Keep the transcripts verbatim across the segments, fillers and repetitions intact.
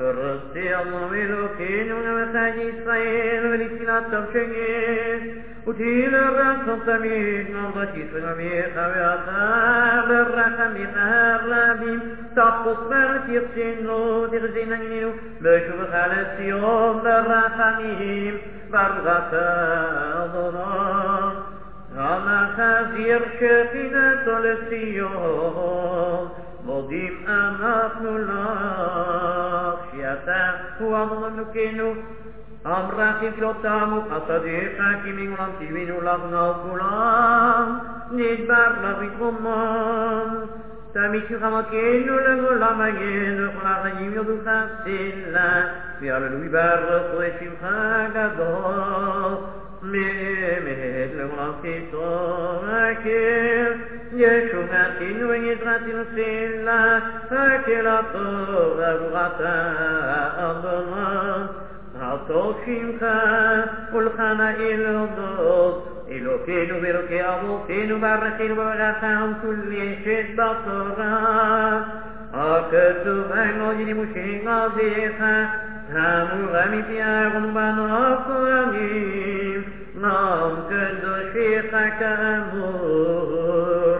רצי אלוהים אלוקינו למלך ישראל ולתפילת טוב שגר ותהי לרצון תמיד נולדת ישראל עמך ואתה ברחמיך הרבים תחפוץ ותרצנו תחזיננו בשובך לציון ברחמים ברוך אתה אדוני המחזיר שכינתו לציון מודים אנחנו לך שאתה הוא אדון אלוקינו המרחים כלותנו חסדיך כי מעולם ציווינו לך נעל כולם נדבר לך בתרומם תמיד שחמתנו לגולם הגן וכל החיים יודוך סלה והללוי ברכו את שמך גדול באמת לעולם תיסור הכר ישובתנו ונזרתנו סלה הכר הטוב ארוחתה אדוני הטוב שמך ולחנאי להודות אלוקינו ואלוקי אבותינו ברכנו בברכם כל ישת בתורה הכתוב עמו לנימושי עבדיך המורה מפי אהרון בנו הכהנים נעם קדושיך כאמור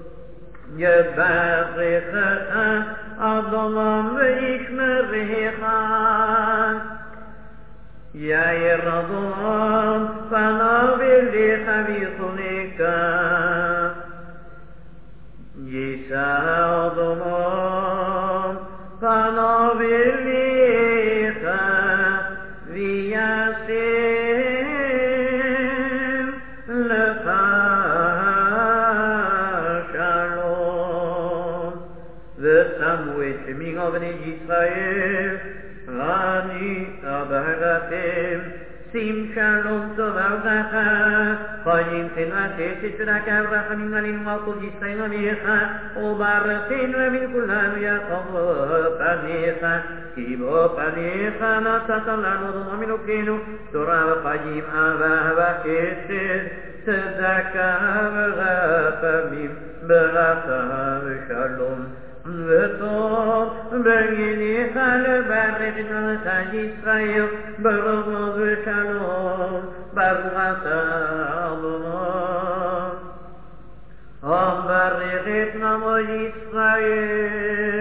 יברכך אדוני וישמרך יאיר אדוני פניו אליך ויחונך יישא אדוני פניו אליך וישם לך שלום ושמו את שמי בני ישראל אני אברכם שים שלום טוב וברכה חיים חנתך תצדקה ורחמים עלינו על כל ישראל עמך וברכנו מן כולנו יחוב פניך כי בו פניך נתת לנו אדוני אלוקינו תורה וחיים אהבה וחסד צדקה ורחמים ברכה ושלום וטוב בגיניך לברך את מלך ישראל ברוך ושלום ברוך אתה אדוני המברך את עמו ישראל